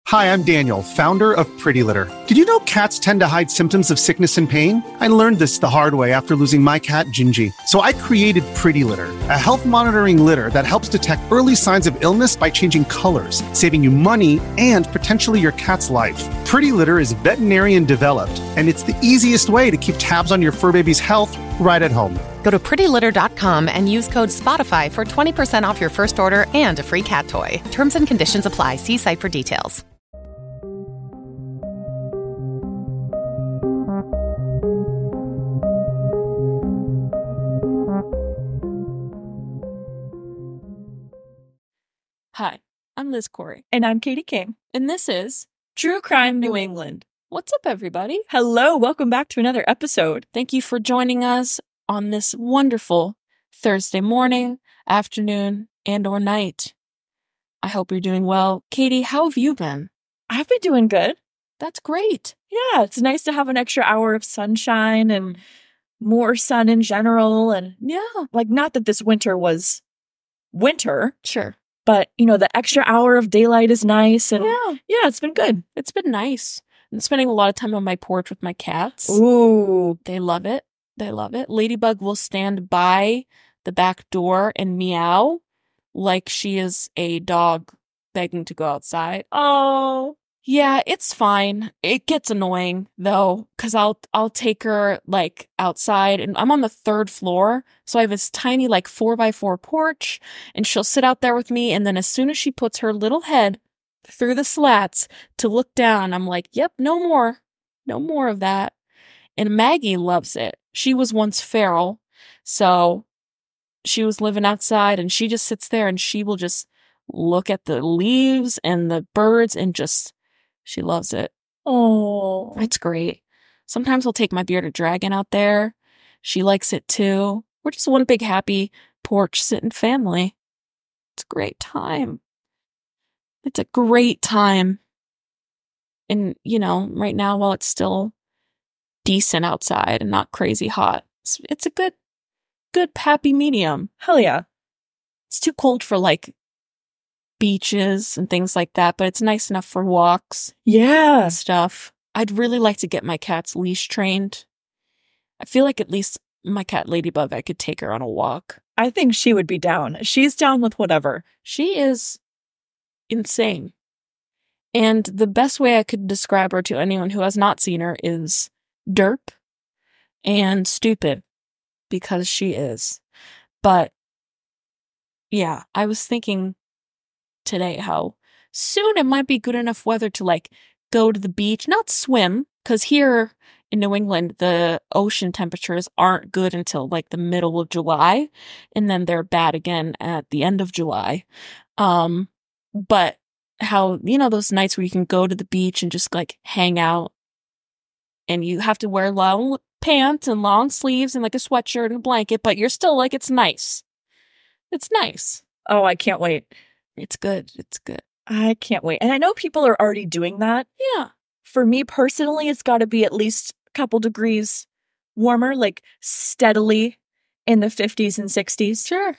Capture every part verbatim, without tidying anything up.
Hi, I'm Daniel, founder of Pretty Litter. Did you know cats tend to hide symptoms of sickness and pain? I learned this the hard way after losing my cat, Gingy. So I created Pretty Litter, a health monitoring litter that helps detect early signs of illness by changing colors, saving you money and potentially your cat's life. Pretty Litter is veterinarian developed, and it's the easiest way to keep tabs on your fur baby's health right at home. Go to pretty litter dot com and use code SPOTIFY for twenty percent off your first order and a free cat toy. Terms and conditions apply. See site for details. Hi, I'm Liz Corey. And I'm Katie King. And this is True Crime New England. What's up, everybody? Hello, welcome back to another episode. Thank you for joining us on this wonderful Thursday morning, afternoon, and or night. I hope you're doing well. Katie, how have you been? I've been doing good. That's great. Yeah, it's nice to have an extra hour of sunshine and more sun in general. And yeah, like, not that this winter was winter. Sure. But, you know, the extra hour of daylight is nice. And yeah, yeah, it's been good. It's been nice. I'm spending a lot of time on my porch with my cats. Ooh. They love it. They love it. Ladybug will stand by the back door and meow like she is a dog begging to go outside. Oh. Yeah, it's fine. It gets annoying though, because I'll I'll take her like outside, and I'm on the third floor, so I have this tiny like four by four porch, and she'll sit out there with me, and then as soon as she puts her little head through the slats to look down, I'm like, yep, no more. No more of that. And Maggie loves it. She was once feral, so she was living outside, and she just sits there and she will just look at the leaves and the birds and just, she loves it. Oh, it's great. Sometimes I'll take my bearded dragon out there. She likes it too. We're just one big happy porch sitting family. It's a great time. It's a great time. And, you know, right now, while it's still decent outside and not crazy hot, it's, it's a good, good happy medium. Hell yeah. It's too cold for like beaches and things like that, but it's nice enough for walks. Yeah. And stuff. I'd really like to get my cats leash trained. I feel like at least my cat Ladybug, I could take her on a walk. I think she would be down. She's down with whatever. She is insane. And the best way I could describe her to anyone who has not seen her is derp and stupid, because she is. But yeah, I was thinking today how soon it might be good enough weather to like go to the beach, not swim, because here in New England, the ocean temperatures aren't good until like the middle of July, and then they're bad again at the end of July. Um, but how, you know, those nights where you can go to the beach and just like hang out, and you have to wear long pants and long sleeves and like a sweatshirt and a blanket, but you're still like, it's nice. It's nice. Oh, I can't wait. It's good. It's good. I can't wait. And I know people are already doing that. Yeah. For me personally, it's got to be at least a couple degrees warmer, like steadily in the fifties and sixties. Sure.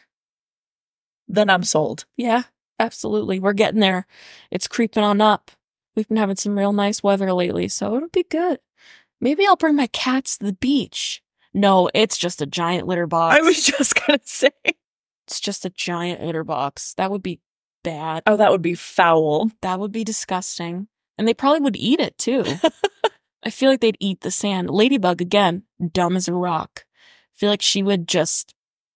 Then I'm sold. Yeah, absolutely. We're getting there. It's creeping on up. We've been having some real nice weather lately, so it'll be good. Maybe I'll bring my cats to the beach. No, it's just a giant litter box. I was just going to say. It's just a giant litter box. That would be bad. Oh, that would be foul. That would be disgusting. And they probably would eat it, too. I feel like they'd eat the sand. Ladybug, again, dumb as a rock. I feel like she would just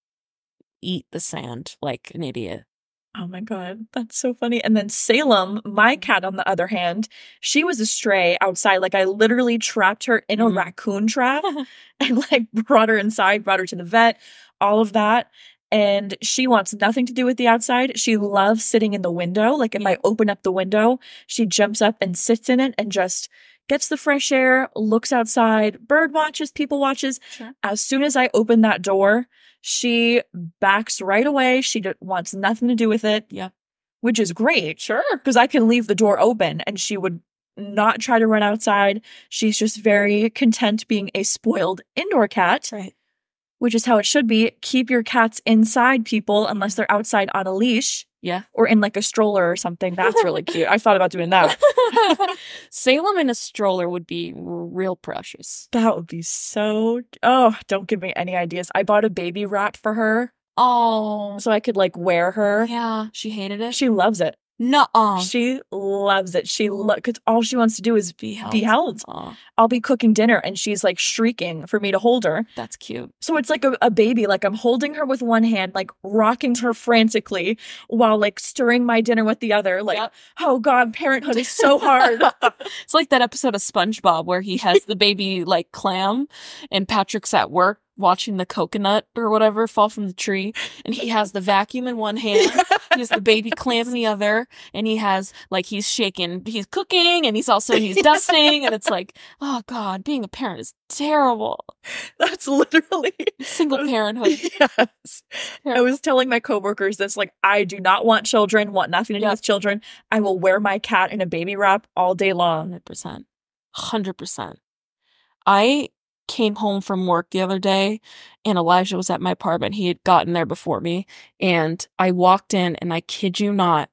eat the sand like an idiot. Oh my God, that's so funny. And then Salem, my cat, on the other hand, she was a stray outside. Like, I literally trapped her in a mm. raccoon trap and like brought her inside, brought her to the vet, all of that. And she wants nothing to do with the outside. She loves sitting in the window. Like, if yeah. I open up the window, she jumps up and sits in it and just gets the fresh air, looks outside, bird watches, people watches. Sure. As soon as I open that door, she backs right away. She d- wants nothing to do with it. Yeah. Which is great. Sure. Because I can leave the door open and she would not try to run outside. She's just very content being a spoiled indoor cat. Right. Which is how it should be. Keep your cats inside, people, unless they're outside on a leash. Yeah. Or in like a stroller or something. That's really cute. I thought about doing that. Salem in a stroller would be real precious. That would be so... Oh, don't give me any ideas. I bought a baby wrap for her. Oh. So I could like wear her. Yeah. She hated it? She loves it. Nuh-uh. She loves it. She lo- because all she wants to do is Be held. be held. Aw. I'll be cooking dinner and she's like shrieking for me to hold her. That's cute. So it's like a, a baby. Like I'm holding her with one hand, like rocking her frantically while like stirring my dinner with the other. Like, Yep. oh God, parenthood is so hard. It's like that episode of SpongeBob where he has the baby like clam and Patrick's at work watching the coconut or whatever fall from the tree, and he has the vacuum in one hand, he has the baby clam in the other, and he has like he's shaking, he's cooking, and he's also he's dusting, and it's like, oh God, being a parent is terrible. That's literally Single parenthood. Yes. I was telling my coworkers this, like, I do not want children, want nothing to do Yep. with children. I will wear my cat in a baby wrap all day long. one hundred percent. one hundred percent. I came home from work the other day and Elijah was at my apartment. He had gotten there before me, and I walked in, and I kid you not,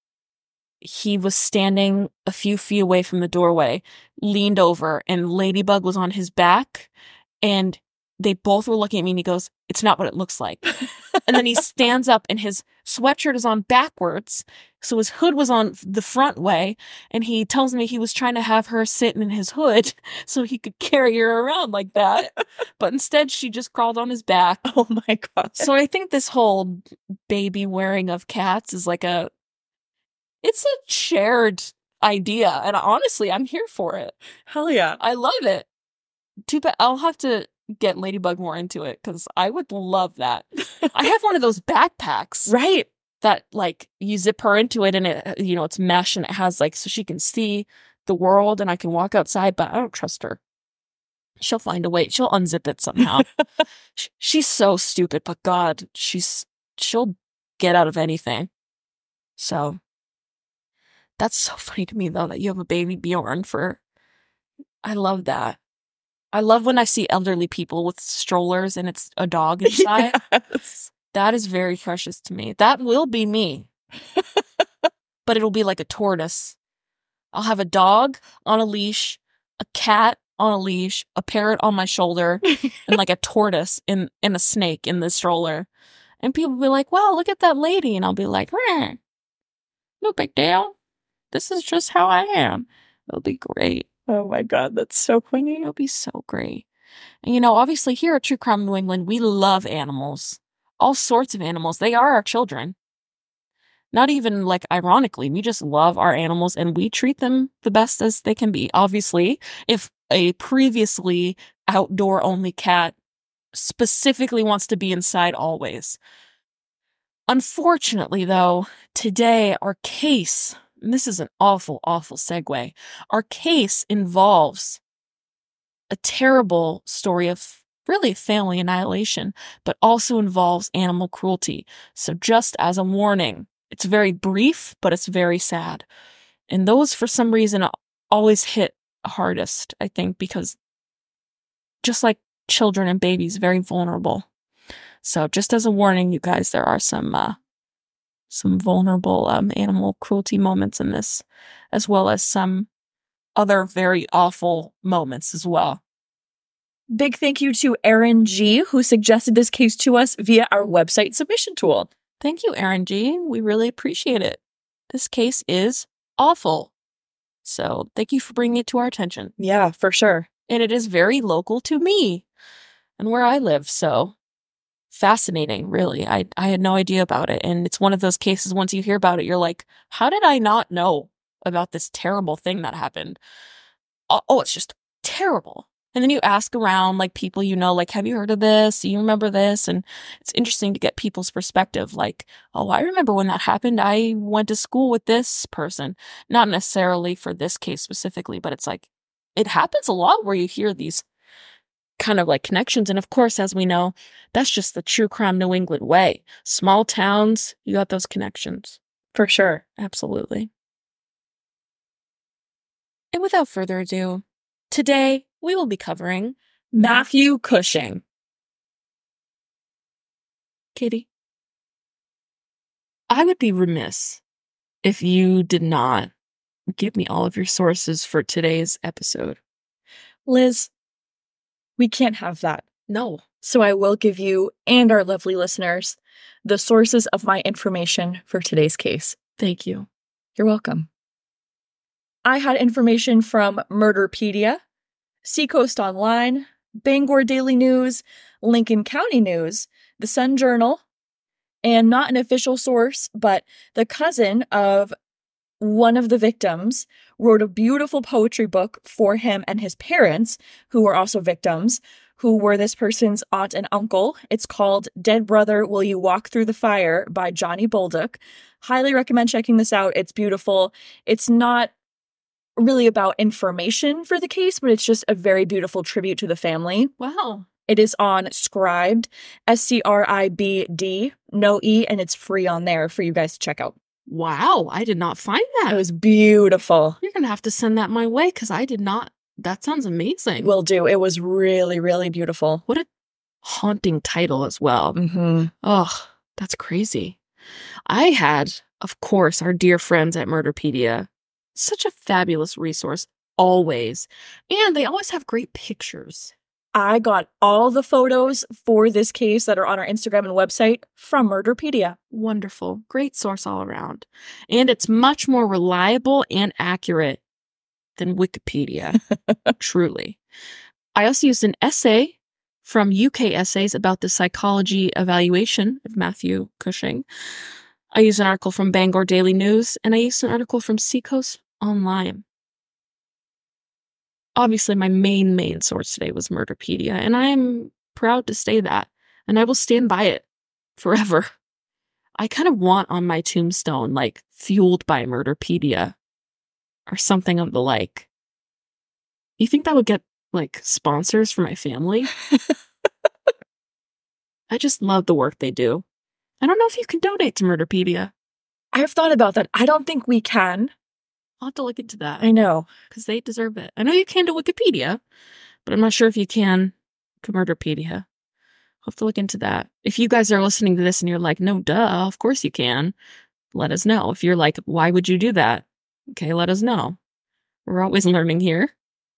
he was standing a few feet away from the doorway, leaned over, and Ladybug was on his back, and they both were looking at me, and he goes, "It's not what it looks like." And then he stands up, and his sweatshirt is on backwards, so his hood was on the front way, and he tells me he was trying to have her sit in his hood so he could carry her around like that. But instead, she just crawled on his back. Oh my God. So I think this whole baby wearing of cats is like a, it's a shared idea. And honestly, I'm here for it. Hell yeah. I love it. Too bad. I'll have to get Ladybug more into it because I would love that. I have one of those backpacks Right. that like you zip her into it and it, you know, it's mesh and it has like, so she can see the world and I can walk outside, but I don't trust her. She'll find a way. She'll unzip it somehow. Sh- She's so stupid, but God, she's, she'll get out of anything. So that's so funny to me though, that you have a baby Bjorn for, I love that. I love when I see elderly people with strollers and it's a dog inside. Yes. That is very precious to me. That will be me. But it'll be like a tortoise. I'll have a dog on a leash, a cat on a leash, a parrot on my shoulder, and like a tortoise in, in a snake in the stroller. And people will be like, wow, look at that lady. And I'll be like, eh, no big deal. This is just how I am. It'll be great. Oh my God, that's so funny. It'll be so great. And you know, obviously here at True Crime New England, we love animals. All sorts of animals. They are our children. Not even like ironically, we just love our animals and we treat them the best as they can be. Obviously, if a previously outdoor only cat specifically wants to be inside always. Unfortunately, though, today our case, and this is an awful, awful segue, our case involves a terrible story of really family annihilation, but also involves animal cruelty. So just as a warning, it's very brief, but it's very sad. And those, for some reason, always hit hardest, I think, because just like children and babies, very vulnerable. So just as a warning, you guys, there are some uh, some vulnerable um, animal cruelty moments in this, as well as some other very awful moments as well. Big thank you to Erin G, who suggested this case to us via our website submission tool. Thank you, Erin G. We really appreciate it. This case is awful. So thank you for bringing it to our attention. Yeah, for sure. And it is very local to me and where I live. So fascinating, really. I, I had no idea about it. And it's one of those cases, once you hear about it, you're like, how did I not know about this terrible thing that happened? Oh, oh it's just terrible. And then you ask around, like, people you know, like, have you heard of this? Do you remember this? And it's interesting to get people's perspective. Like, oh, I remember when that happened. I went to school with this person. Not necessarily for this case specifically, but it's like, it happens a lot where you hear these kind of like connections. And of course, as we know, that's just the True Crime New England way. Small towns, you got those connections. For sure. Absolutely. And without further ado, today we will be covering Matthew Cushing. Katie. I would be remiss if you did not give me all of your sources for today's episode. Liz, we can't have that. No. So I will give you and our lovely listeners the sources of my information for today's case. Thank you. You're welcome. I had information from Murderpedia, Seacoast Online, Bangor Daily News, Lincoln County News, the Sun Journal, and not an official source, but the cousin of one of the victims wrote a beautiful poetry book for him and his parents, who were also victims, who were this person's aunt and uncle. It's called Dead Brother, Will You Walk Through the Fire by Johnny Bolduc. Highly recommend checking this out. It's beautiful. It's not really about information for the case, but it's just a very beautiful tribute to the family. Wow. It is on Scribd, S C R I B D, no E, and it's free on there for you guys to check out. Wow, I did not find that. It was beautiful. You're going to have to send that my way because I did not. That sounds amazing. Will do. It was really, really beautiful. What a haunting title as well. Mm-hmm. Oh, that's crazy. I had, of course, our dear friends at Murderpedia. Such a fabulous resource, always. And they always have great pictures. I got all the photos for this case that are on our Instagram and website from Murderpedia. Wonderful. Great source all around. And it's much more reliable and accurate than Wikipedia. Truly. I also used an essay from U K Essays about the psychology evaluation of Matthew Cushing. I used an article from Bangor Daily News, and I used an article from Seacoast Online. Obviously, my main, main source today was Murderpedia, and I am proud to say that, and I will stand by it forever. I kind of want on my tombstone, like, fueled by Murderpedia, or something of the like. You think that would get, like, sponsors for my family? I just love the work they do. I don't know if you can donate to Murderpedia. I've thought about that. I don't think we can. I'll have to look into that. I know. Because they deserve it. I know you can to Wikipedia, but I'm not sure if you can to Murderpedia. I'll have to look into that. If you guys are listening to this and you're like, no, duh, of course you can, let us know. If you're like, why would you do that? Okay, let us know. We're always learning here.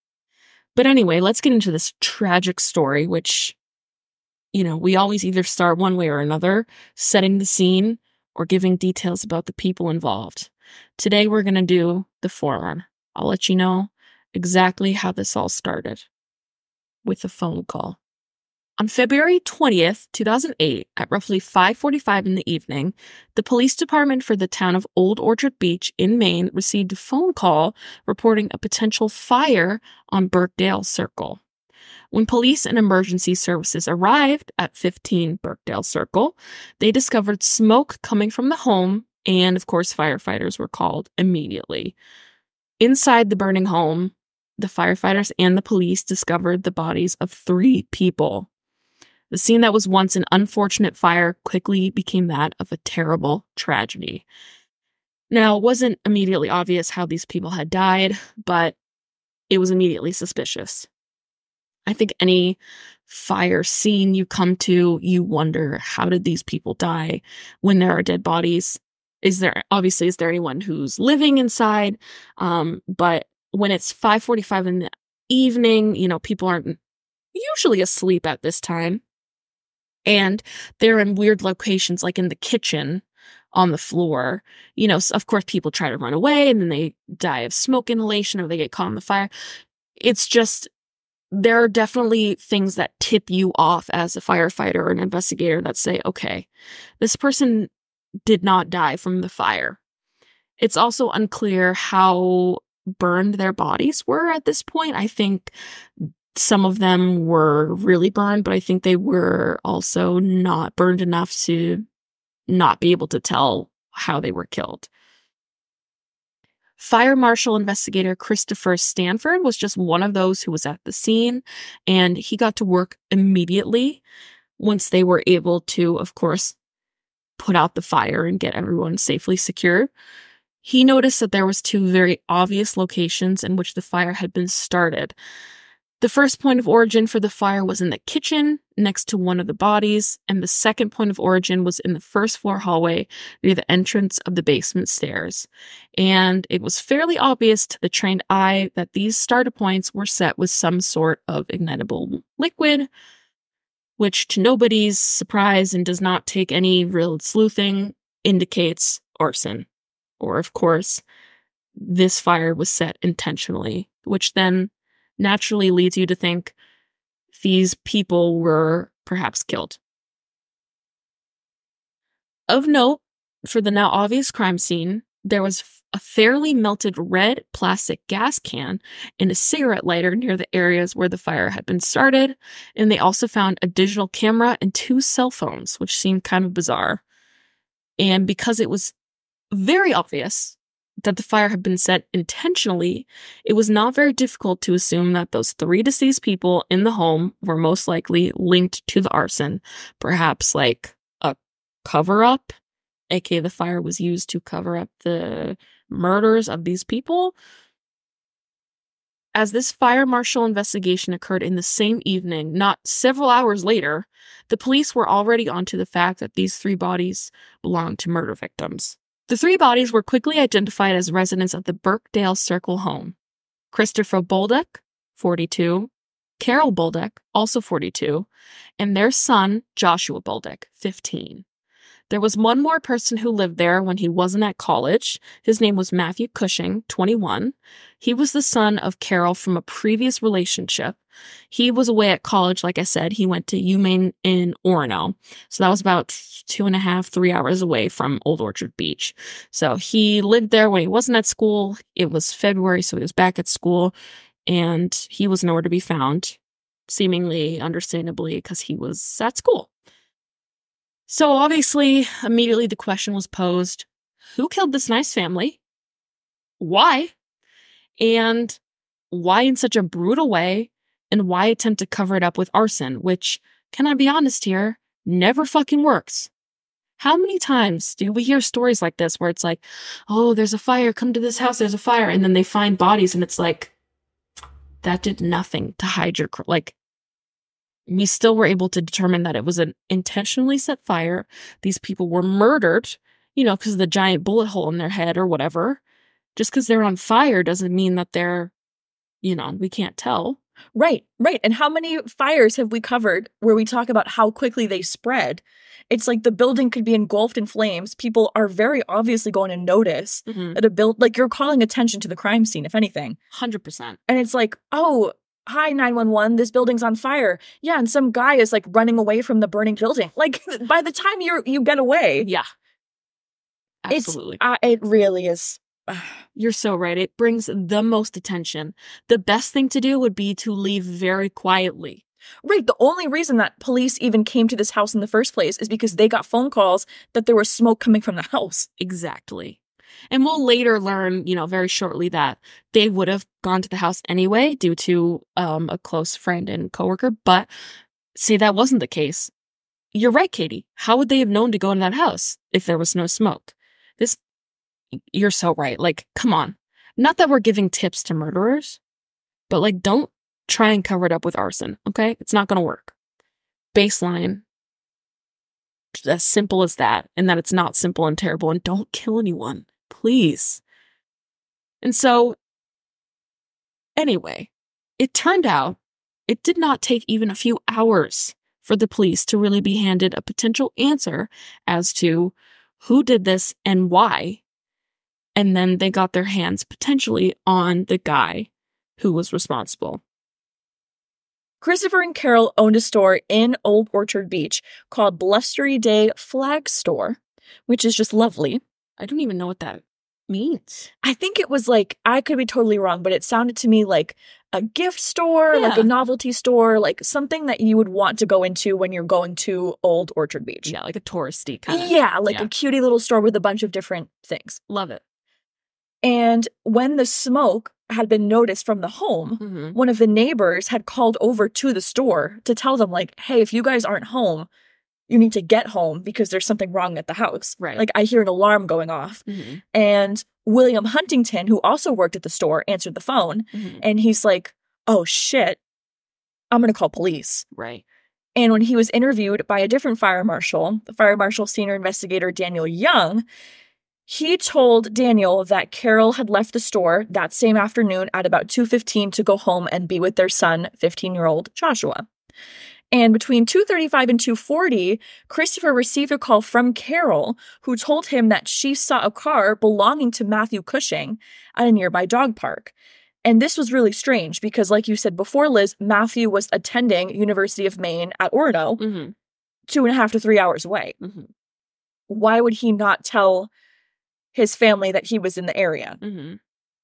But anyway, let's get into this tragic story, which, you know, we always either start one way or another, setting the scene or giving details about the people involved. Today, we're going to do the former. I'll let you know exactly how this all started with a phone call. On February twentieth, two thousand eight, at roughly five forty-five in the evening, the police department for the town of Old Orchard Beach in Maine received a phone call reporting a potential fire on Birkdale Circle. When police and emergency services arrived at fifteen Birkdale Circle, they discovered smoke coming from the home, and of course, firefighters were called immediately. Inside the burning home, the firefighters and the police discovered the bodies of three people. The scene that was once an unfortunate fire quickly became that of a terrible tragedy. Now, it wasn't immediately obvious how these people had died, but it was immediately suspicious. I think any fire scene you come to, you wonder, how did these people die when there are dead bodies? Is there, obviously, is there anyone who's living inside? Um, but when it's five forty-five in the evening, you know, people aren't usually asleep at this time. And they're in weird locations, like in the kitchen, on the floor. You know, of course, people try to run away and then they die of smoke inhalation or they get caught in the fire. It's just, there are definitely things that tip you off as a firefighter or an investigator that say, okay, this person did not die from the fire. It's also unclear how burned their bodies were at this point. I think some of them were really burned, but I think they were also not burned enough to not be able to tell how they were killed. Fire Marshal Investigator Christopher Stanford was just one of those who was at the scene, and he got to work immediately once they were able to, of course, put out the fire and get everyone safely secure. He noticed that there was two very obvious locations in which the fire had been started. The first point of origin for the fire was in the kitchen next to one of the bodies, and the second point of origin was in the first floor hallway near the entrance of the basement stairs. And it was fairly obvious to the trained eye that these starter points were set with some sort of ignitable liquid, which to nobody's surprise and does not take any real sleuthing, indicates arson. Or, of course, this fire was set intentionally, which then naturally leads you to think these people were perhaps killed. Of note, for the now obvious crime scene, there was a fairly melted red plastic gas can and a cigarette lighter near the areas where the fire had been started, and they also found a digital camera and two cell phones, which seemed kind of bizarre. And because it was very obvious that the fire had been set intentionally, it was not very difficult to assume that those three deceased people in the home were most likely linked to the arson, perhaps like a cover-up, aka the fire was used to cover up the murders of these people. As this fire marshal investigation occurred in the same evening, not several hours later, the police were already onto the fact that these three bodies belonged to murder victims. The three bodies were quickly identified as residents of the Birkdale Circle home. Christopher Bolduc, forty-two, Carol Bolduc, also forty-two, and their son, Joshua Bolduc, fifteen. There was one more person who lived there when he wasn't at college. His name was Matthew Cushing, twenty-one. He was the son of Carol from a previous relationship. He was away at college, like I said. He went to UMaine in Orono. So that was about two and a half, three hours away from Old Orchard Beach. So he lived there when he wasn't at school. It was February, so he was back at school. And he was nowhere to be found, seemingly understandably, because he was at school. So obviously, immediately the question was posed, who killed this nice family? Why? And why in such a brutal way? And why attempt to cover it up with arson, which, can I be honest here, never fucking works. How many times do we hear stories like this where it's like, oh, there's a fire, come to this house, there's a fire, and then they find bodies and it's like, that did nothing to hide your, cr- like, we still were able to determine that it was an intentionally set fire. These people were murdered, you know, because of the giant bullet hole in their head or whatever. Just because they're on fire doesn't mean that they're, you know, we can't tell. Right, right. And how many fires have we covered where we talk about how quickly they spread? It's like the building could be engulfed in flames. People are very obviously going to notice mm-hmm. that a build, like you're calling attention to the crime scene, if anything. one hundred percent. And it's like, oh, hi, nine one one, this building's on fire. Yeah, and some guy is like running away from the burning building. Like by the time you you get away. Yeah. Absolutely. It's, uh, it really is. You're so right. It brings the most attention. The best thing to do would be to leave very quietly. Right. The only reason that police even came to this house in the first place is because they got phone calls that there was smoke coming from the house. Exactly. And we'll later learn, you know, very shortly that they would have gone to the house anyway due to um, a close friend and coworker. But say that wasn't the case. You're right, Katie. How would they have known to go in that house if there was no smoke? This, you're so right. Like, come on. Not that we're giving tips to murderers, but like, don't try and cover it up with arson, okay? It's not going to work. Baseline. As simple as that. And that it's not simple and terrible. And don't kill anyone. Please. And so, anyway, it turned out it did not take even a few hours for the police to really be handed a potential answer as to who did this and why. And then they got their hands potentially on the guy who was responsible. Christopher and Carol owned a store in Old Orchard Beach called Blustery Day Flag Store, which is just lovely. I don't even know what that means. I think it was like, I could be totally wrong, but it sounded to me like a gift store, yeah. like a novelty store, like something that you would want to go into when you're going to Old Orchard Beach. Yeah, like a touristy kind of. Yeah, like yeah. a cutie little store with a bunch of different things. Love it. And when the smoke had been noticed from the home, mm-hmm. one of the neighbors had called over to the store to tell them, like, hey, if you guys aren't home, you need to get home because there's something wrong at the house. Right. Like, I hear an alarm going off. Mm-hmm. And William Huntington, who also worked at the store, answered the phone. Mm-hmm. And he's like, oh, shit. I'm going to call police. Right. And when he was interviewed by a different fire marshal, the fire marshal senior investigator Daniel Young, he told Daniel that Carol had left the store that same afternoon at about two fifteen to go home and be with their son, fifteen-year-old Joshua. And between two thirty-five and two forty, Christopher received a call from Carol, who told him that she saw a car belonging to Matthew Cushing at a nearby dog park. And this was really strange because, like you said before, Liz, Matthew was attending University of Maine at Orono, Mm-hmm. two and a half to three hours away. Mm-hmm. Why would he not tell his family that he was in the area? Mm-hmm.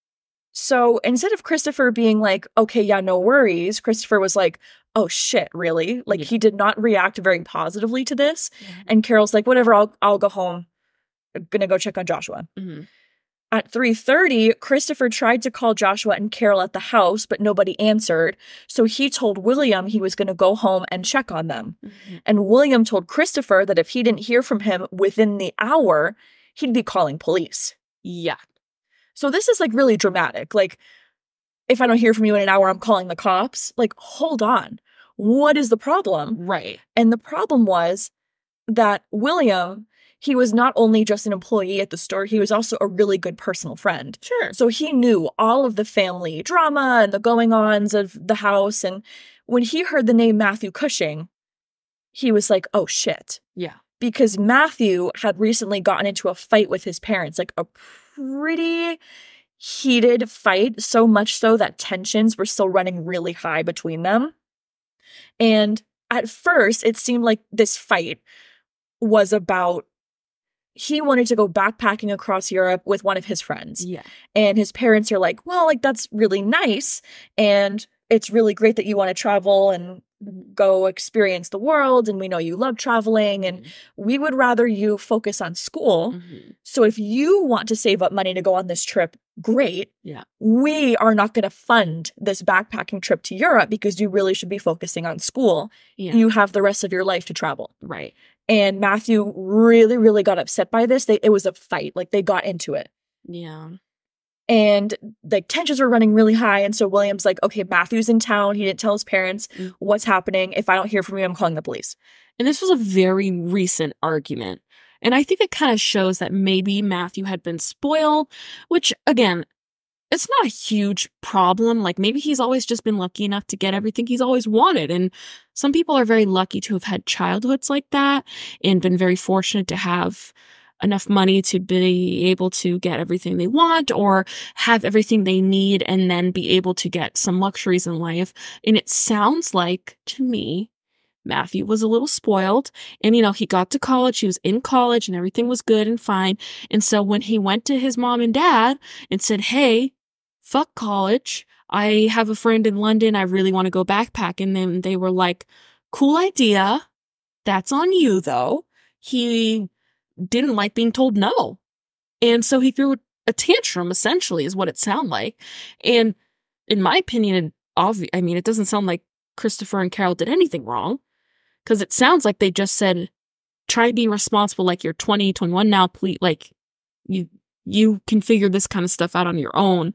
So instead of Christopher being like, okay, yeah, no worries, Christopher was like, oh shit, really? Like, Yeah. he did not react very positively to this. Mm-hmm. And Carol's like, whatever, I'll I'll go home. I'm gonna go check on Joshua. Mm-hmm. At three thirty, Christopher tried to call Joshua and Carol at the house, but nobody answered. So he told William he was going to go home and check on them. Mm-hmm. And William told Christopher that if he didn't hear from him within the hour, he'd be calling police. Yeah. So this is like really dramatic. Like, if I don't hear from you in an hour, I'm calling the cops. Like, hold on. What is the problem? Right. And the problem was that William, he was not only just an employee at the store, he was also a really good personal friend. Sure. So he knew all of the family drama and the going-ons of the house. And when he heard the name Matthew Cushing, he was like, oh shit. Yeah. Because Matthew had recently gotten into a fight with his parents, like a pretty heated fight, so much so that tensions were still running really high between them. And at first, it seemed like this fight was about, he wanted to go backpacking across Europe with one of his friends. Yeah. And his parents are like, well, like, that's really nice. And it's really great that you want to travel and go experience the world. And we know you love traveling. And we would rather you focus on school. Mm-hmm. So if you want to save up money to go on this trip, great. Yeah. We are not going to fund this backpacking trip to Europe because you really should be focusing on school. Yeah. You have the rest of your life to travel. Right. And Matthew really, really got upset by this. They, it was a fight. Like, they got into it. Yeah. And like tensions were running really high. And so William's like, okay, Matthew's in town. He didn't tell his parents Mm. what's happening. If I don't hear from you, I'm calling the police. And this was a very recent argument. And I think it kind of shows that maybe Matthew had been spoiled, which, again, it's not a huge problem. Like, maybe he's always just been lucky enough to get everything he's always wanted. And some people are very lucky to have had childhoods like that and been very fortunate to have enough money to be able to get everything they want or have everything they need and then be able to get some luxuries in life. And it sounds like, to me, Matthew was a little spoiled. And, you know, he got to college, he was in college and everything was good and fine. And so when he went to his mom and dad and said, hey, fuck college, I have a friend in London, I really want to go backpack. And then they were like, cool idea. That's on you, though. He didn't like being told no. And so he threw a tantrum, essentially, is what it sounded like. And in my opinion, obvi- I mean, it doesn't sound like Christopher and Carol did anything wrong, because it sounds like they just said, try to be responsible, like you're twenty, twenty-one now, please, like you you can figure this kind of stuff out on your own.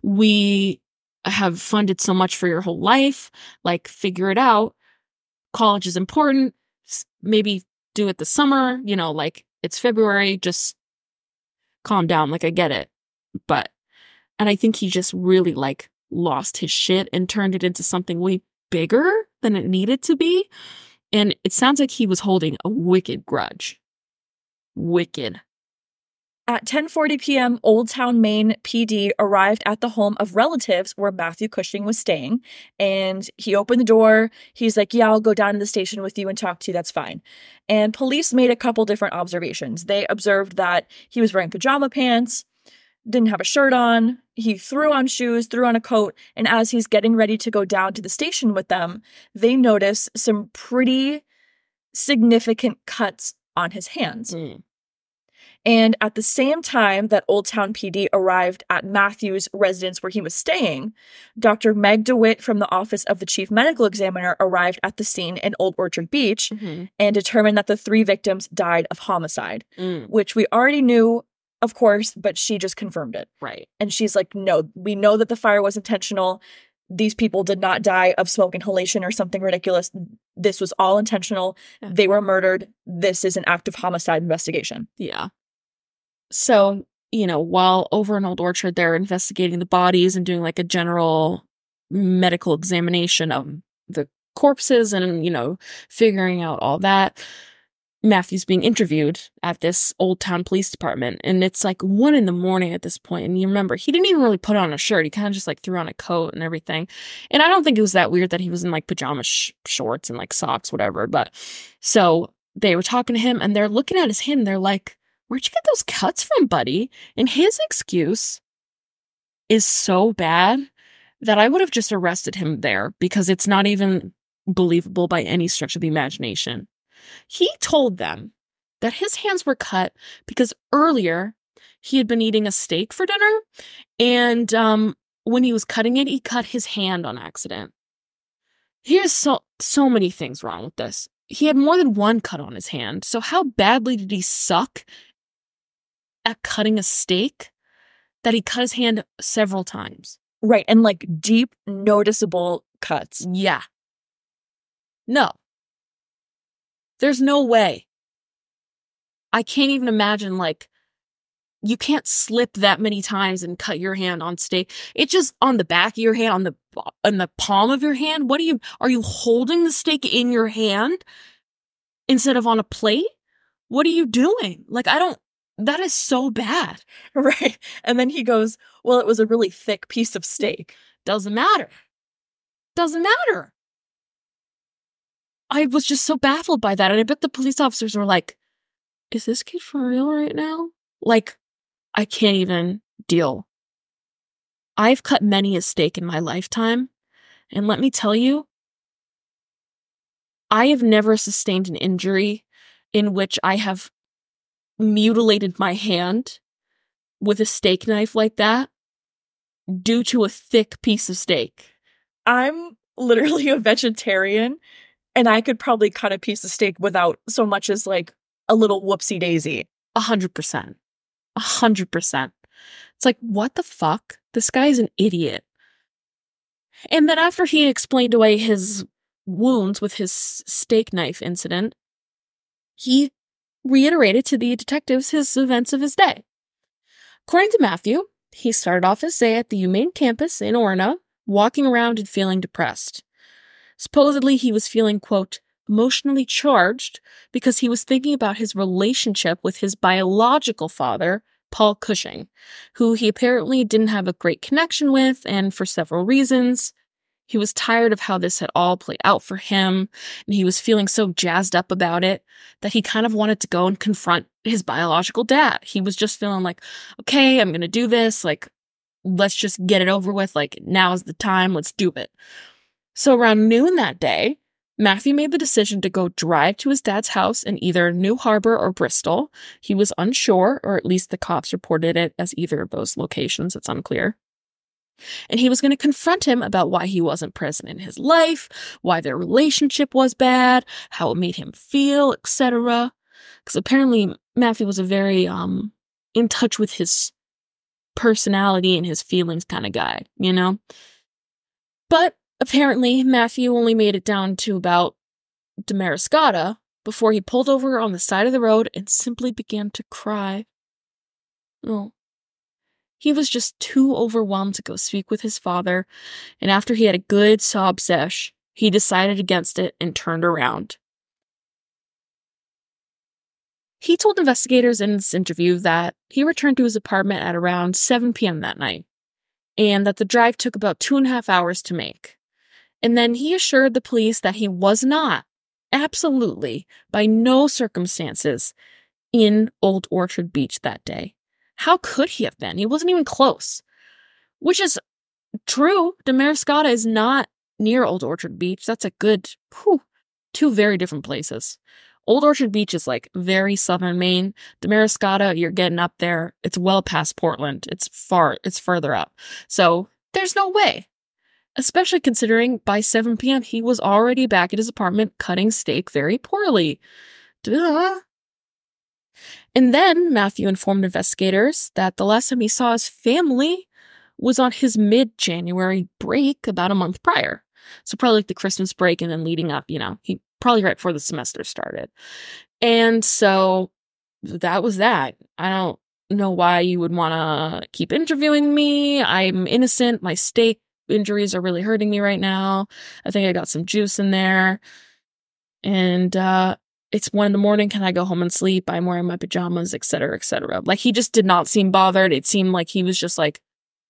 We have funded so much for your whole life, like figure it out. College is important. Maybe do it this summer, you know, like it's February, just calm down. Like, I get it. But, and I think he just really like lost his shit and turned it into something way bigger than it needed to be. And it sounds like he was holding a wicked grudge. Wicked. At ten forty p.m., Old Town, Maine P D arrived at the home of relatives where Matthew Cushing was staying. And he opened the door. He's like, yeah, I'll go down to the station with you and talk to you. That's fine. And police made a couple different observations. They observed that he was wearing pajama pants, didn't have a shirt on. He threw on shoes, threw on a coat. And as he's getting ready to go down to the station with them, they notice some pretty significant cuts on his hands. Mm. And at the same time that Old Town P D arrived at Matthew's residence where he was staying, Doctor Meg DeWitt from the Office of the Chief Medical Examiner arrived at the scene in Old Orchard Beach Mm-hmm. and determined that the three victims died of homicide, Mm. which we already knew, of course, but she just confirmed it. Right. And she's like, no, we know that the fire was intentional. these people did not die of smoke inhalation or something ridiculous. This was all intentional. Yeah. They were murdered. This is an active homicide investigation. Yeah. So, you know, while over in Old Orchard, they're investigating the bodies and doing like a general medical examination of the corpses and, you know, figuring out all that. Matthew's being interviewed at this Old Town Police Department, and it's like one in the morning at this point. And you remember, he didn't even really put on a shirt. He kind of just like threw on a coat and everything. And I don't think it was that weird that he was in like pajama sh- shorts and like socks, whatever. But so they were talking to him and they're looking at his hand and they're like, "Where'd you get those cuts from, buddy?" And his excuse is so bad that I would have just arrested him there because it's not even believable by any stretch of the imagination. He told them that his hands were cut because earlier he had been eating a steak for dinner, and um, when he was cutting it, he cut his hand on accident. Here's so so many things wrong with this. He had more than one cut on his hand, so how badly did he suck at cutting a steak that he cut his hand several times? Right, and like deep, noticeable cuts. Yeah. No. There's no way. I can't even imagine, like, you can't slip that many times and cut your hand on steak. It's just on the back of your hand, on the on the palm of your hand. What are you, are you holding the steak in your hand instead of on a plate? What are you doing? Like, I don't, that is so bad. Right. And then he goes, well, it was a really thick piece of steak. Doesn't matter. Doesn't matter. I was just so baffled by that. And I bet the police officers were like, is this kid for real right now? Like, I can't even deal. I've cut many a steak in my lifetime. And let me tell you, I have never sustained an injury in which I have mutilated my hand with a steak knife like that due to a thick piece of steak. I'm literally a vegetarian, and I could probably cut a piece of steak without so much as like a little whoopsie daisy. A hundred percent. A hundred percent. It's like, what the fuck? This guy's an idiot. And then after he explained away his wounds with his steak knife incident, he reiterated to the detectives his events of his day. According to Matthew, he started off his day at the UMaine campus in Orna, walking around and feeling depressed. Supposedly, he was feeling, quote, emotionally charged because he was thinking about his relationship with his biological father, Paul Cushing, who he apparently didn't have a great connection with, and for several reasons. He was tired of how this had all played out for him, and he was feeling so jazzed up about it that he kind of wanted to go and confront his biological dad. He was just feeling like, okay, I'm going to do this. Like, let's just get it over with. Like, now's the time. Let's do it. So around noon that day, Matthew made the decision to go drive to his dad's house in either New Harbor or Bristol. He was unsure, or at least the cops reported it as either of those locations. It's unclear. And he was going to confront him about why he wasn't present in his life, why their relationship was bad, how it made him feel, et cetera. Because apparently Matthew was a very um in touch with his personality and his feelings kind of guy, you know? But apparently Matthew only made it down to about Damariscotta before he pulled over on the side of the road and simply began to cry. Oh. He was just too overwhelmed to go speak with his father, and after he had a good sob sesh, he decided against it and turned around. He told investigators in this interview that he returned to his apartment at around seven p.m. that night, and that the drive took about two and a half hours to make. And then he assured the police that he was not, absolutely, by no circumstances, in Old Orchard Beach that day. How could he have been? He wasn't even close. Which is true. Damariscotta is not near Old Orchard Beach. That's a good, whew, two very different places. Old Orchard Beach is like very southern Maine. Damariscotta, you're getting up there. It's well past Portland. It's far, it's further up. So there's no way. Especially considering by seven p.m. he was already back at his apartment cutting steak very poorly. Duh. And then Matthew informed investigators that the last time he saw his family was on his mid-January break about a month prior. So probably like the Christmas break and then leading up, you know, he probably right before the semester started. And so that was that. I don't know why you would want to keep interviewing me. I'm innocent. My steak injuries are really hurting me right now. I think I got some juice in there. And uh, it's one in the morning. Can I go home and sleep? I'm wearing my pajamas, et cetera, et cetera. Like, he just did not seem bothered. It seemed like he was just like,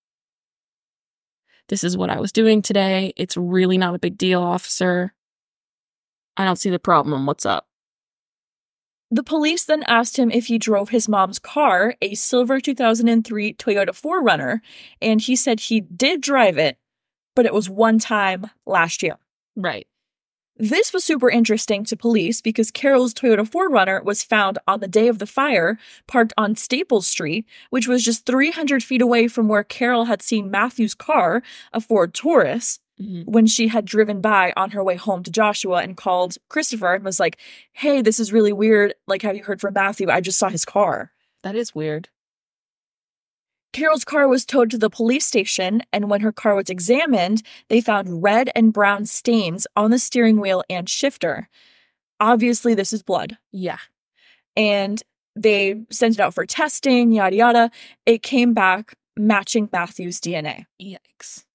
this is what I was doing today. It's really not a big deal, officer. I don't see the problem. What's up? The police then asked him if he drove his mom's car, a silver two thousand three Toyota four runner, and he said he did drive it, but it was one time last year. Right. This was super interesting to police because Carol's Toyota four runner was found on the day of the fire, parked on Staples Street, which was just three hundred feet away from where Carol had seen Matthew's car, a Ford Taurus, mm-hmm. when she had driven by on her way home to Joshua and called Christopher and was like, hey, this is really weird. Like, have you heard from Matthew? I just saw his car. That is weird. Carol's car was towed to the police station, and when her car was examined, they found red and brown stains on the steering wheel and shifter. Obviously, this is blood. Yeah. And they sent it out for testing, yada yada. It came back matching Matthew's D N A. Yikes.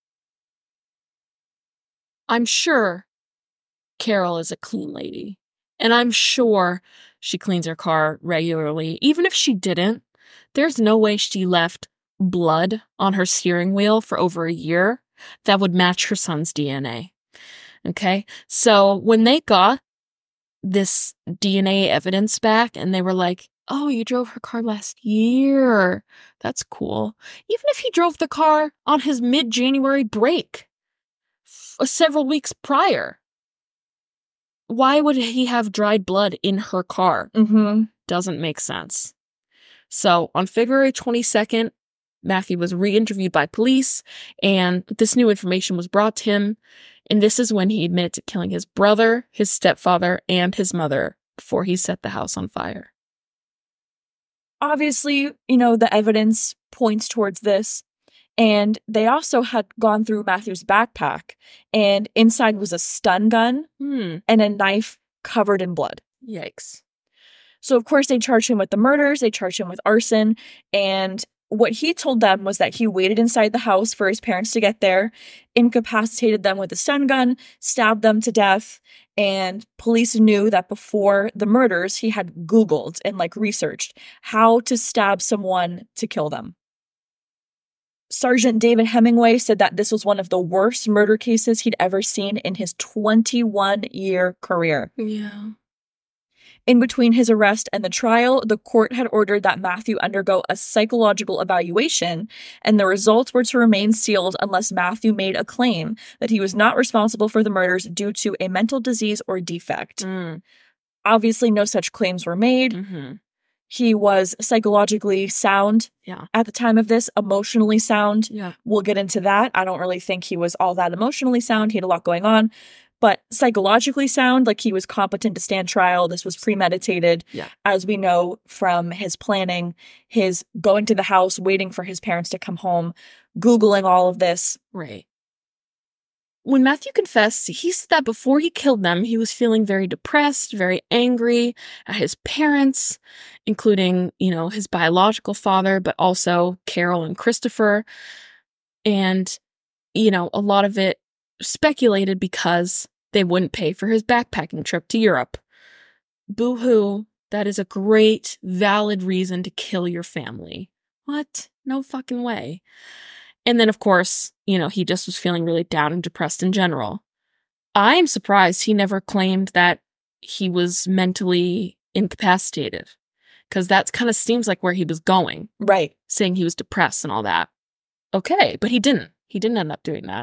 I'm sure Carol is a clean lady, and I'm sure she cleans her car regularly. Even if she didn't, there's no way she left blood on her steering wheel for over a year that would match her son's D N A. Okay? So when they got this D N A evidence back and they were like, oh, you drove her car last year. That's cool. Even if he drove the car on his mid-January break f- several weeks prior, why would he have dried blood in her car? Mm-hmm. Doesn't make sense. So on February twenty-second, Matthew was re-interviewed by police, and this new information was brought to him, and this is when he admitted to killing his brother, his stepfather, and his mother before he set the house on fire. Obviously, you know, the evidence points towards this, and they also had gone through Matthew's backpack, and inside was a stun gun hmm. and a knife covered in blood. Yikes. So, of course, they charged him with the murders, they charged him with arson, and what he told them was that he waited inside the house for his parents to get there, incapacitated them with a stun gun, stabbed them to death, and police knew that before the murders, he had Googled and, like, researched how to stab someone to kill them. Sergeant David Hemingway said that this was one of the worst murder cases he'd ever seen in his twenty-one-year career. Yeah. In between his arrest and the trial, the court had ordered that Matthew undergo a psychological evaluation, and the results were to remain sealed unless Matthew made a claim that he was not responsible for the murders due to a mental disease or defect. Mm. Obviously, no such claims were made. Mm-hmm. He was psychologically sound yeah. at the time of this, emotionally sound. Yeah. We'll get into that. I don't really think he was all that emotionally sound. He had a lot going on. But psychologically sound, like he was competent to stand trial. This was premeditated. Yeah. As we know from his planning, his going to the house, waiting for his parents to come home, Googling all of this. Right. When Matthew confessed, he said that before he killed them, he was feeling very depressed, very angry at his parents, including, you know, his biological father, but also Carol and Christopher. And, you know, a lot of it speculated because they wouldn't pay for his backpacking trip to Europe. Boo-hoo. That is a great, valid reason to kill your family. What? No fucking way. And then, of course, you know, he just was feeling really down and depressed in general. I'm surprised he never claimed that he was mentally incapacitated, because that kind of seems like where he was going. Right. Saying he was depressed and all that. Okay, but he didn't. He didn't end up doing that.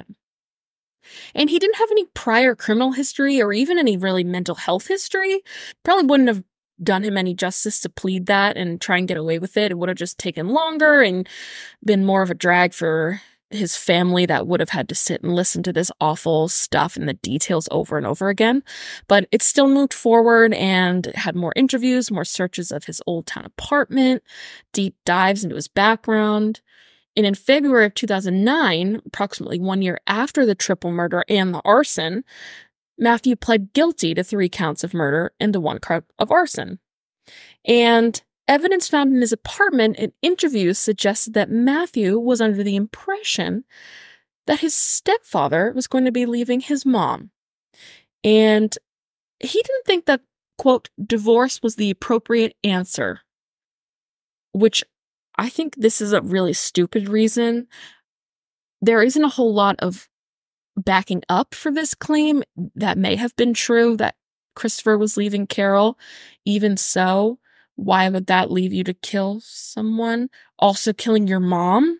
And he didn't have any prior criminal history or even any really mental health history. Probably wouldn't have done him any justice to plead that and try and get away with it. It would have just taken longer and been more of a drag for his family that would have had to sit and listen to this awful stuff and the details over and over again. But it still moved forward and had more interviews, more searches of his old town apartment, deep dives into his background. And in February of two thousand nine, approximately one year after the triple murder and the arson, Matthew pled guilty to three counts of murder and to one count of arson. And evidence found in his apartment and interviews suggested that Matthew was under the impression that his stepfather was going to be leaving his mom. And he didn't think that, quote, divorce was the appropriate answer, which I think this is a really stupid reason. There isn't a whole lot of backing up for this claim. That may have been true, that Christopher was leaving Carol. Even so, why would that leave you to kill someone? Also killing your mom?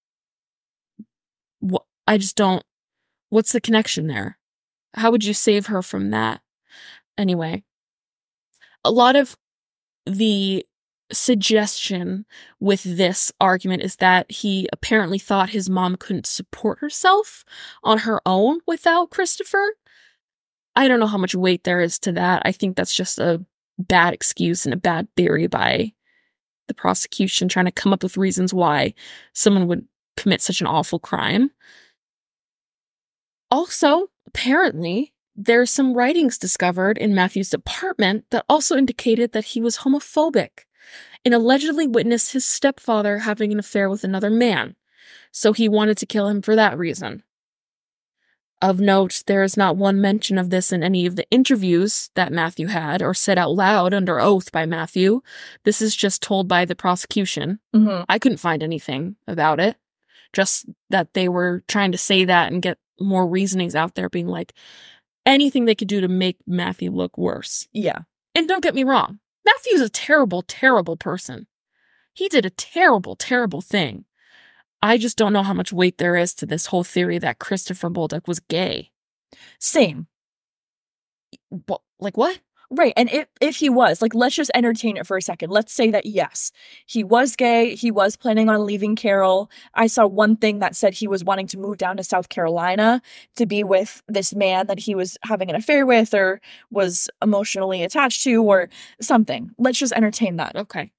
What, I just don't... What's the connection there? How would you save her from that? Anyway, a lot of the suggestion with this argument is that he apparently thought his mom couldn't support herself on her own without Christopher. I don't know how much weight there is to that. I think that's just a bad excuse and a bad theory by the prosecution trying to come up with reasons why someone would commit such an awful crime. Also, apparently, there's some writings discovered in Matthew's apartment that also indicated that he was homophobic and allegedly witnessed his stepfather having an affair with another man, so he wanted to kill him for that reason. Of note, there is not one mention of this in any of the interviews that Matthew had or said out loud under oath by Matthew. This is just told by the prosecution. Mm-hmm. I couldn't find anything about it, just that they were trying to say that and get more reasonings out there, being like, anything they could do to make Matthew look worse. Yeah. And don't get me wrong, Matthew's a terrible, terrible person. He did a terrible, terrible thing. I just don't know how much weight there is to this whole theory that Christopher Bolduc was gay. Same. Well, like what? Right. And if, if he was, like, let's just entertain it for a second. Let's say that, yes, he was gay. He was planning on leaving Carol. I saw one thing that said he was wanting to move down to South Carolina to be with this man that he was having an affair with or was emotionally attached to or something. Let's just entertain that. Okay.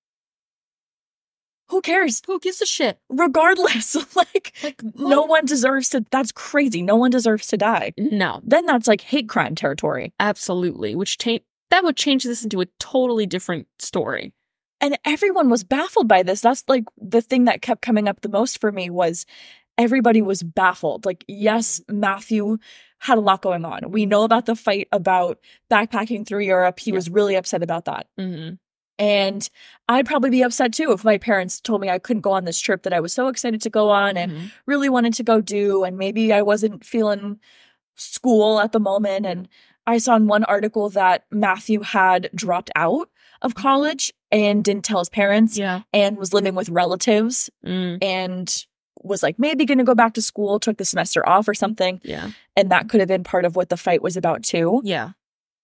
Who cares? Who gives a shit? Regardless, like, like no one deserves to, that's crazy. No one deserves to die. No. Then that's like hate crime territory. Absolutely. Which cha- that would change this into a totally different story. And everyone was baffled by this. That's like the thing that kept coming up the most for me was everybody was baffled. Like, yes, Matthew had a lot going on. We know about the fight about backpacking through Europe. He yeah. was really upset about that. Mm-hmm. And I'd probably be upset too if my parents told me I couldn't go on this trip that I was so excited to go on and mm-hmm. really wanted to go do. And maybe I wasn't feeling school at the moment. And I saw in one article that Matthew had dropped out of college and didn't tell his parents yeah. and was living with relatives mm. and was like maybe going to go back to school, took the semester off or something. Yeah. And that could have been part of what the fight was about too. Yeah.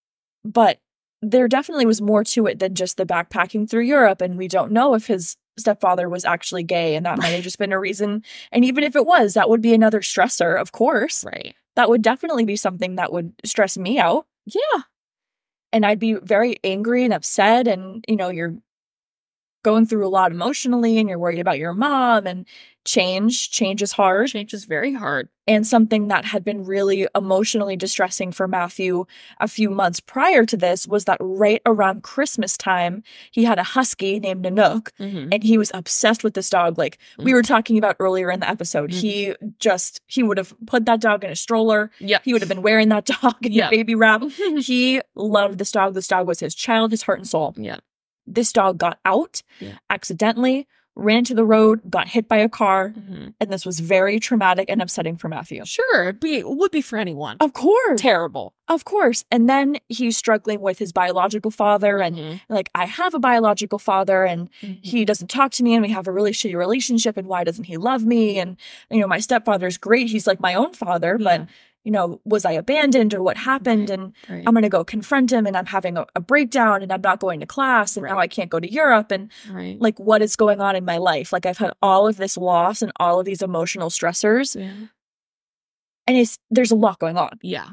But there definitely was more to it than just the backpacking through Europe. And we don't know if his stepfather was actually gay, and that might have just been a reason. And even if it was, that would be another stressor, of course. Right. That would definitely be something that would stress me out. Yeah. And I'd be very angry and upset. And, you know, you're going through a lot emotionally and you're worried about your mom, and change, change is hard. Change is very hard. And something that had been really emotionally distressing for Matthew a few months prior to this was that right around Christmas time, he had a husky named Nanook, mm-hmm. and he was obsessed with this dog. Like mm-hmm. we were talking about earlier in the episode, mm-hmm. he just, he would have put that dog in a stroller. Yep. He would have been wearing that dog in yep. the baby wrap. He loved this dog. This dog was his child, his heart and soul. Yeah. This dog got out yeah. accidentally, ran to the road, got hit by a car, mm-hmm. and this was very traumatic and upsetting for Matthew. Sure, it'd be, it would be for anyone. Of course. Terrible. Of course. And then he's struggling with his biological father, and mm-hmm. like, I have a biological father, and mm-hmm. he doesn't talk to me, and we have a really shitty relationship, and why doesn't he love me? And, you know, my stepfather's great. He's like my own father, yeah. but you know, was I abandoned or what happened? Right. And right. I'm going to go confront him, and I'm having a, a breakdown, and I'm not going to class, and right. now I can't go to Europe. And right. like, what is going on in my life? Like, I've had all of this loss and all of these emotional stressors. Yeah. And it's, there's a lot going on. Yeah.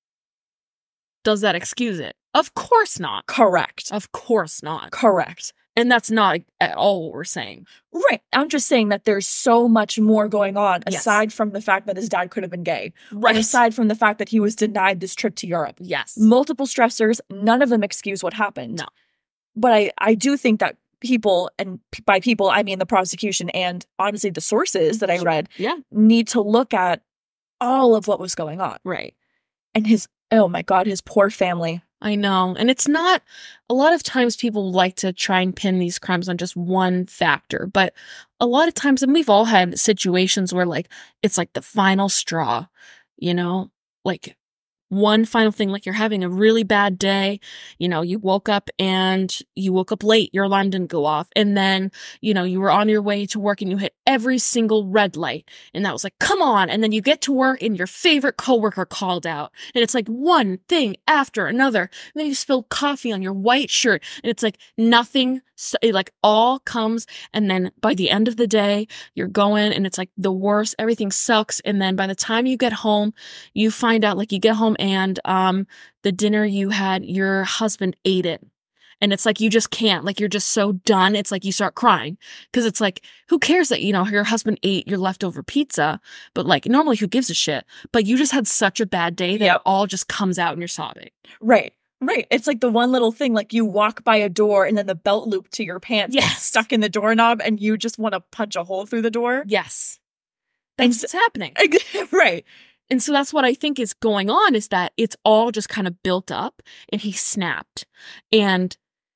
Does that excuse it? Of course not. Correct. Of course not. Correct. And that's not at all what we're saying. Right. I'm just saying that there's so much more going on Yes. aside from the fact that his dad could have been gay. Right. And aside from the fact that he was denied this trip to Europe. Yes. Multiple stressors, none of them excuse what happened. No. But I, I do think that people, and by people, I mean the prosecution and honestly the sources that I read, Yeah. need to look at all of what was going on. Right. And his, oh my God, his poor family. I know. And it's not, a lot of times people like to try and pin these crimes on just one factor. But a lot of times, and we've all had situations where like, it's like the final straw, you know, like one final thing, like you're having a really bad day, you know, you woke up and you woke up late, your alarm didn't go off. And then, you know, you were on your way to work and you hit every single red light. And that was like, come on. And then you get to work and your favorite coworker called out. And it's like one thing after another. And then you spill coffee on your white shirt. And it's like nothing, it like all comes. And then by the end of the day, you're going and it's like the worst, everything sucks. And then by the time you get home, you find out, like you get home and um the dinner you had, your husband ate it. And it's like you just can't, like you're just so done. It's like you start crying because it's like, who cares that, you know, your husband ate your leftover pizza, but like normally who gives a shit? But you just had such a bad day that Yep. it all just comes out and you're sobbing. Right. Right. It's like the one little thing, like you walk by a door and then the belt loop to your pants Yes. is stuck in the doorknob and you just want to punch a hole through the door. Yes. And That's what's happening. Right. And so that's what I think is going on, is that it's all just kind of built up and he snapped. And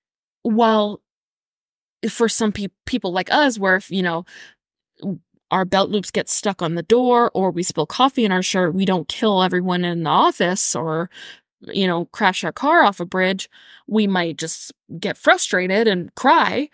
while for some pe- people like us, where if, you know, our belt loops get stuck on the door or we spill coffee in our shirt, we don't kill everyone in the office or, you know, crash our car off a bridge, we might just get frustrated and cry.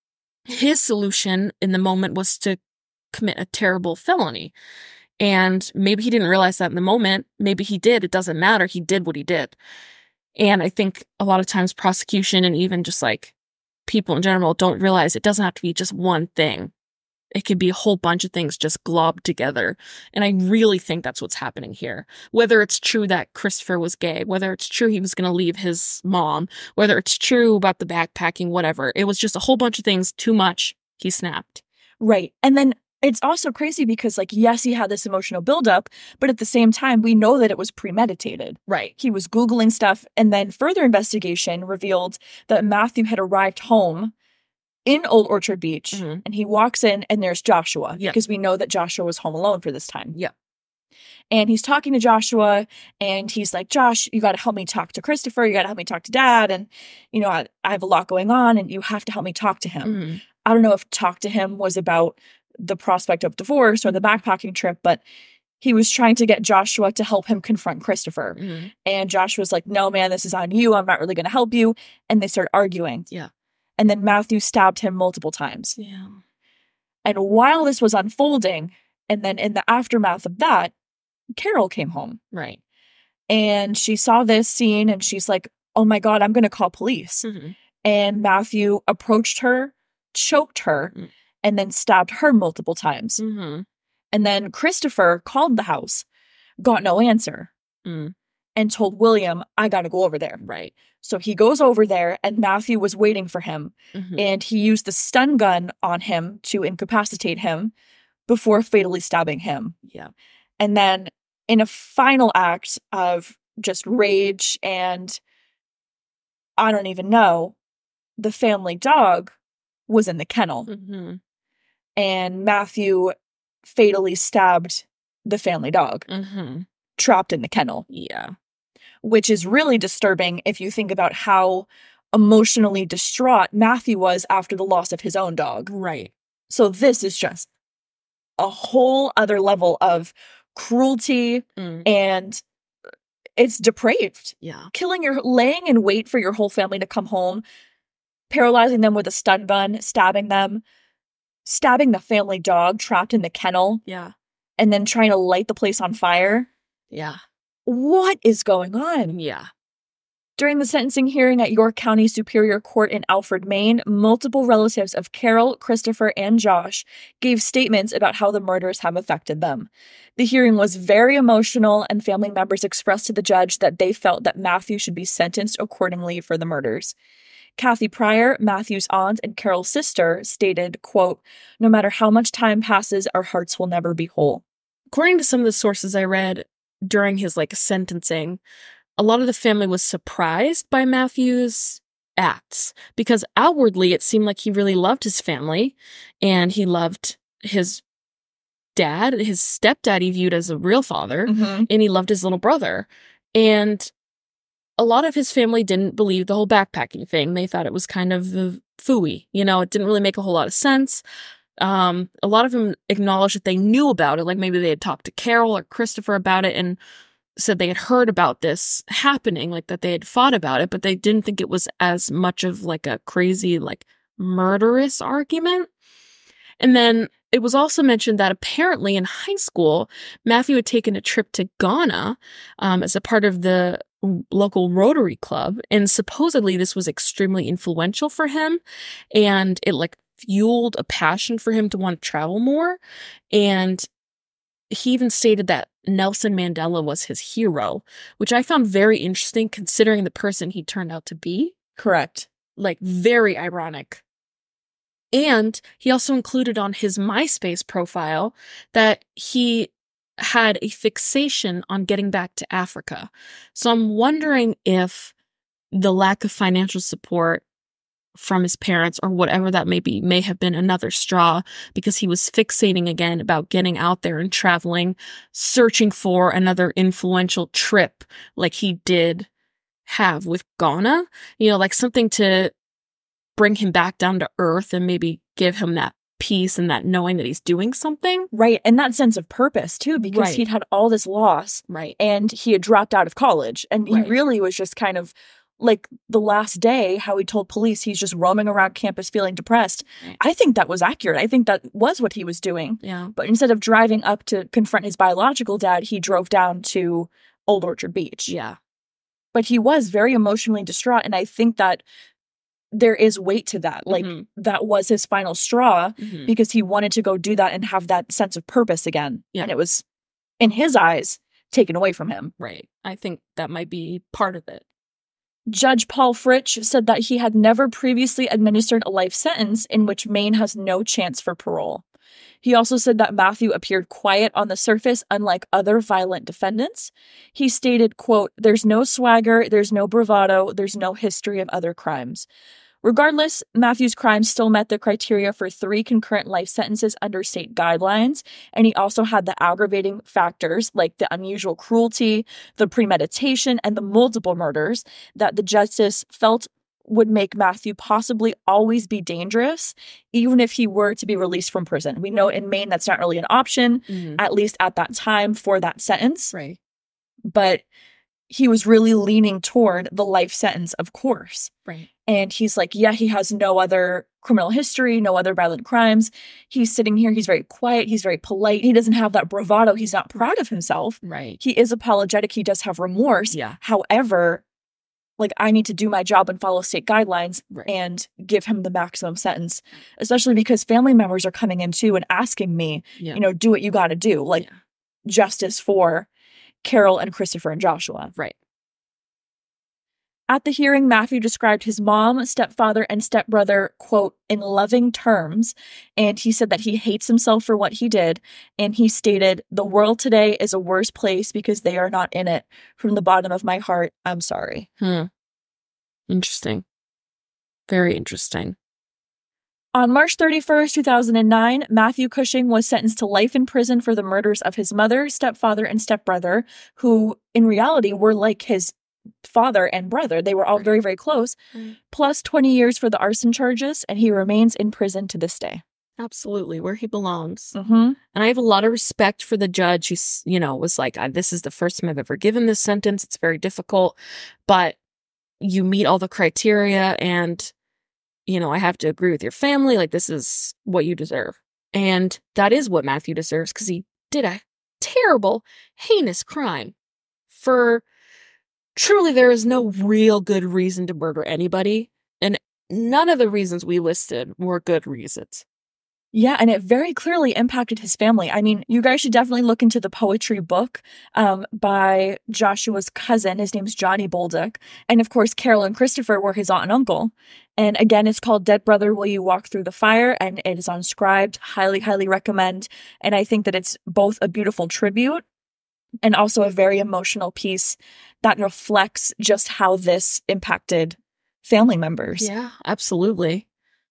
His solution in the moment was to commit a terrible felony. And maybe he didn't realize that in the moment. Maybe he did. It doesn't matter. He did what he did. And I think a lot of times prosecution and even just like people in general don't realize it doesn't have to be just one thing. It could be a whole bunch of things just globbed together. And I really think that's what's happening here. Whether it's true that Christopher was gay, whether it's true he was going to leave his mom, whether it's true about the backpacking, whatever. It was just a whole bunch of things, too much. He snapped. Right. And then it's also crazy because, like, yes, he had this emotional buildup, but at the same time, we know that it was premeditated. Right. He was Googling stuff, and then further investigation revealed that Matthew had arrived home in Old Orchard Beach, Mhm. and he walks in, and there's Joshua, Yeah. because we know that Joshua was home alone for this time. Yeah. And he's talking to Joshua, and he's like, Josh, you got to help me talk to Christopher. You got to help me talk to Dad. And, you know, I, I have a lot going on, and you have to help me talk to him. Mhm. I don't know if talk to him was about the prospect of divorce or the backpacking trip, but he was trying to get Joshua to help him confront Christopher. Mhm. And Joshua's like, no, man, this is on you. I'm not really going to help you. And they start arguing. Yeah. And then Matthew stabbed him multiple times. Yeah. And while this was unfolding, and then in the aftermath of that, Carol came home. Right. And she saw this scene and she's like, oh my God, I'm going to call police. Mhm. And Matthew approached her, choked her, Mm. and then stabbed her multiple times. Mhm. And then Christopher called the house, got no answer, Mm. and told William, I got to go over there. Right. So he goes over there, and Matthew was waiting for him. Mhm. And he used the stun gun on him to incapacitate him before fatally stabbing him. Yeah. And then in a final act of just rage and I don't even know, the family dog was in the kennel. Mhm. And Matthew fatally stabbed the family dog, Mhm. trapped in the kennel, Yeah. which is really disturbing if you think about how emotionally distraught Matthew was after the loss of his own dog. Right. So this is just a whole other level of cruelty, Mm. and it's depraved. Yeah. Killing your, laying in wait for your whole family to come home, paralyzing them with a stun gun, stabbing them, stabbing the family dog trapped in the kennel, Yeah. and then trying to light the place on fire. Yeah. What is going on? Yeah. During the sentencing hearing at York County Superior Court in Alfred, Maine, multiple relatives of Carol, Christopher, and Josh gave statements about how the murders have affected them. The hearing was very emotional, and family members expressed to the judge that they felt that Matthew should be sentenced accordingly for the murders. Kathy Pryor, Matthew's aunt and Carol's sister, stated, quote, "No matter how much time passes, our hearts will never be whole." According to some of the sources I read during his like sentencing, a lot of the family was surprised by Matthew's acts because outwardly it seemed like he really loved his family and he loved his dad, his stepdad he viewed as a real father, Mm-hmm. and he loved his little brother. And a lot of his family didn't believe the whole backpacking thing. They thought it was kind of the phooey. You know, it didn't really make a whole lot of sense. Um, a lot of them acknowledged that they knew about it, like maybe they had talked to Carol or Christopher about it and said they had heard about this happening, like that they had thought about it, but they didn't think it was as much of like a crazy, like murderous argument. And then it was also mentioned that apparently in high school, Matthew had taken a trip to Ghana um, as a part of the local Rotary Club. And supposedly this was extremely influential for him. And it like fueled a passion for him to want to travel more. And he even stated that Nelson Mandela was his hero, which I found very interesting considering the person he turned out to be. Correct. Like, very ironic. And he also included on his MySpace profile that he had a fixation on getting back to Africa. So I'm wondering if the lack of financial support from his parents or whatever that may be may have been another straw because he was fixating again about getting out there and traveling, searching for another influential trip like he did have with Ghana, you know, like something to bring him back down to earth and maybe give him that peace and that knowing that he's doing something. Right. And that sense of purpose too, because Right. he'd had all this loss. Right. And he had dropped out of college. And Right. he really was just kind of like the last day, how he told police he's just roaming around campus feeling depressed. Right. I think that was accurate. I think that was what he was doing. Yeah. But instead of driving up to confront his biological dad, he drove down to Old Orchard Beach. Yeah. But he was very emotionally distraught. And I think that there is weight to that. Like, Mhm. that was his final straw Mhm. because he wanted to go do that and have that sense of purpose again. Yeah. And it was, in his eyes, taken away from him. Right. I think that might be part of it. Judge Paul Fritsch said that he had never previously administered a life sentence in which Maine has no chance for parole. He also said that Matthew appeared quiet on the surface, unlike other violent defendants. He stated, quote, "There's no swagger, there's no bravado, there's no history of other crimes." Regardless, Matthew's crimes still met the criteria for three concurrent life sentences under state guidelines, and he also had the aggravating factors like the unusual cruelty, the premeditation, and the multiple murders that the justice felt would make Matthew possibly always be dangerous, even if he were to be released from prison. We know in Maine that's not really an option, Mhm. at least at that time for that sentence, Right. but he was really leaning toward the life sentence, of course. Right. And he's like, yeah, he has no other criminal history, no other violent crimes. He's sitting here, he's very quiet, he's very polite. He doesn't have that bravado. He's not proud of himself. Right. He is apologetic. He does have remorse. Yeah. However, like, I need to do my job and follow state guidelines Right. and give him the maximum sentence, especially because family members are coming in too and asking me, Yeah. you know, do what you got to do. Like, Yeah. justice for Carol and Christopher and Joshua. Right. At the hearing, Matthew described his mom, stepfather, and stepbrother, quote, in loving terms, and he said that he hates himself for what he did, and he stated, "The world today is a worse place because they are not in it. From the bottom of my heart, I'm sorry." Hmm. Interesting. Very interesting. On March thirty-first, two thousand nine, Matthew Cushing was sentenced to life in prison for the murders of his mother, stepfather, and stepbrother, who in reality were like his father and brother. They were all very, very close, Right. plus twenty years for the arson charges, and he remains in prison to this day. Absolutely. Where he belongs. Mm-hmm. And I have a lot of respect for the judge who, s- you know, was like, "I- this is the first time I've ever given this sentence. It's very difficult, but you meet all the criteria and, you know, I have to agree with your family. Like, this is what you deserve." And that is what Matthew deserves because he did a terrible, heinous crime. For truly, there is no real good reason to murder anybody. And none of the reasons we listed were good reasons. Yeah, and it very clearly impacted his family. I mean, you guys should definitely look into the poetry book um, by Joshua's cousin. His name's Johnny Bolduc. And of course, Carol and Christopher were his aunt and uncle. And again, it's called Dead Brother, Will You Walk Through the Fire? And it is on Scribd. Highly, highly recommend. And I think that it's both a beautiful tribute and also a very emotional piece that reflects just how this impacted family members. Yeah, absolutely.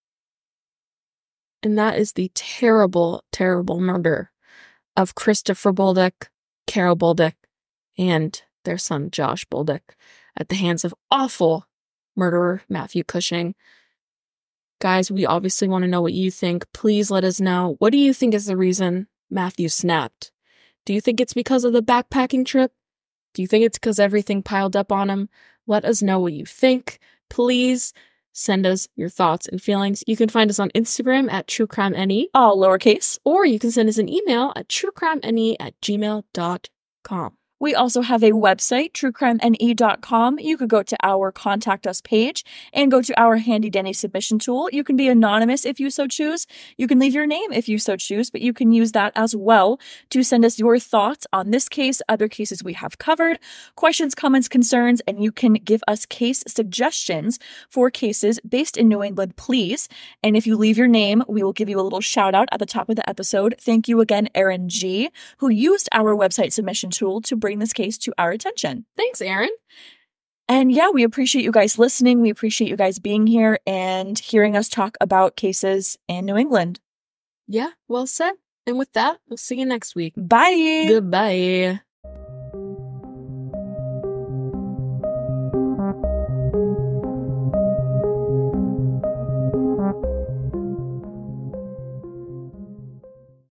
And that is the terrible, terrible murder of Christopher Bolduc, Carol Bolduc, and their son Josh Bolduc at the hands of awful murderer Matthew Cushing. Guys, we obviously want to know what you think. Please let us know. What do you think is the reason Matthew snapped? Do you think it's because of the backpacking trip? Do you think it's because everything piled up on him? Let us know what you think. Please send us your thoughts and feelings. You can find us on Instagram at truecrimene, all lowercase, or you can send us an email at truecrimene at gmail dot com. We also have a website, true crime N E dot com. You could go to our Contact Us page and go to our handy dandy submission tool. You can be anonymous if you so choose. You can leave your name if you so choose, but you can use that as well to send us your thoughts on this case, other cases we have covered, questions, comments, concerns, and you can give us case suggestions for cases based in New England, please. And if you leave your name, we will give you a little shout out at the top of the episode. Thank you again, Erin G., who used our website submission tool to bring this case to our attention. Thanks, Erin. And yeah, we appreciate you guys listening. We appreciate you guys being here and hearing us talk about cases in New England. Yeah, well said. And with that, we'll see you next week. Bye. Goodbye.